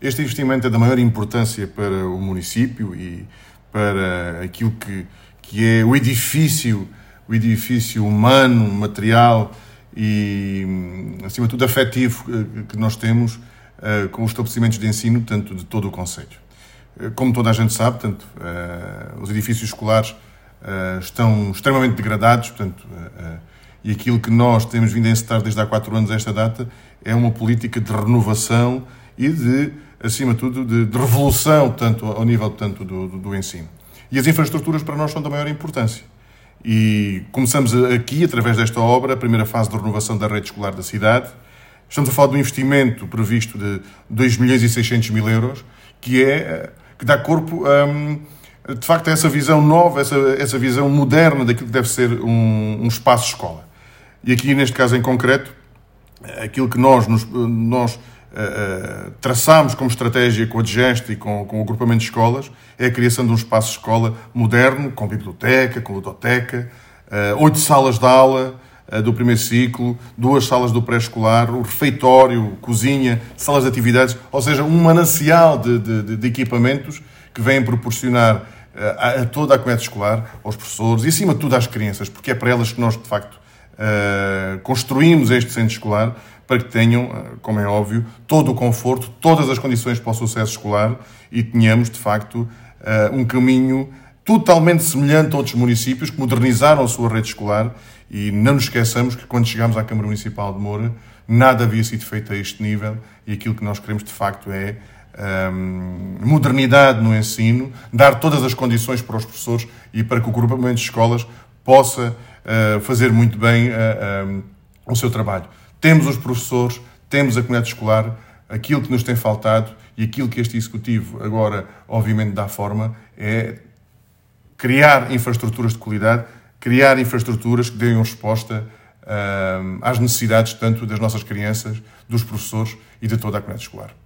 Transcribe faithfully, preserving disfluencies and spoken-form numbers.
Este investimento é da maior importância para o município e para aquilo que, que é o edifício, o edifício humano, material e, acima de tudo, afetivo que nós temos uh, com os estabelecimentos de ensino, tanto de todo o concelho. Uh, como toda a gente sabe, portanto, uh, os edifícios escolares uh, estão extremamente degradados, portanto, uh, uh, e aquilo que nós temos vindo a encetar desde há quatro anos a esta data é uma política de renovação e de, acima de tudo, de, de revolução, tanto ao nível tanto do, do, do ensino. E as infraestruturas para nós são da maior importância. E começamos aqui, através desta obra, a primeira fase de renovação da rede escolar da cidade. Estamos a falar de um investimento previsto de dois milhões e seiscentos mil euros, que, é, que dá corpo, um, de facto, a essa visão nova, essa, essa visão moderna daquilo que deve ser um, um espaço-escola. E aqui, neste caso em concreto, aquilo que nós, nos, nós uh, traçamos como estratégia com a DGEST e com, com o agrupamento de escolas é a criação de um espaço-escola moderno, com biblioteca, com ludoteca, uh, oito salas de aula uh, do primeiro ciclo, duas salas do pré-escolar, o refeitório, cozinha, salas de atividades, ou seja, um manancial de, de, de equipamentos que vêm proporcionar uh, a, a toda a comunidade escolar, aos professores e, acima de tudo, às crianças, porque é para elas que nós, de facto, Uh, construímos este centro escolar para que tenham, uh, como é óbvio, todo o conforto, todas as condições para o sucesso escolar e tenhamos, de facto, uh, um caminho totalmente semelhante a outros municípios que modernizaram a sua rede escolar e não nos esqueçamos que quando chegámos à Câmara Municipal de Moura nada havia sido feito a este nível e aquilo que nós queremos, de facto, é um, modernidade no ensino, dar todas as condições para os professores e para que o agrupamento de escolas possa Uh, fazer muito bem uh, um, o seu trabalho. Temos os professores, temos a comunidade escolar, aquilo que nos tem faltado e aquilo que este Executivo agora, obviamente, dá forma é criar infraestruturas de qualidade, criar infraestruturas que deem resposta uh, às necessidades tanto das nossas crianças, dos professores e de toda a comunidade escolar.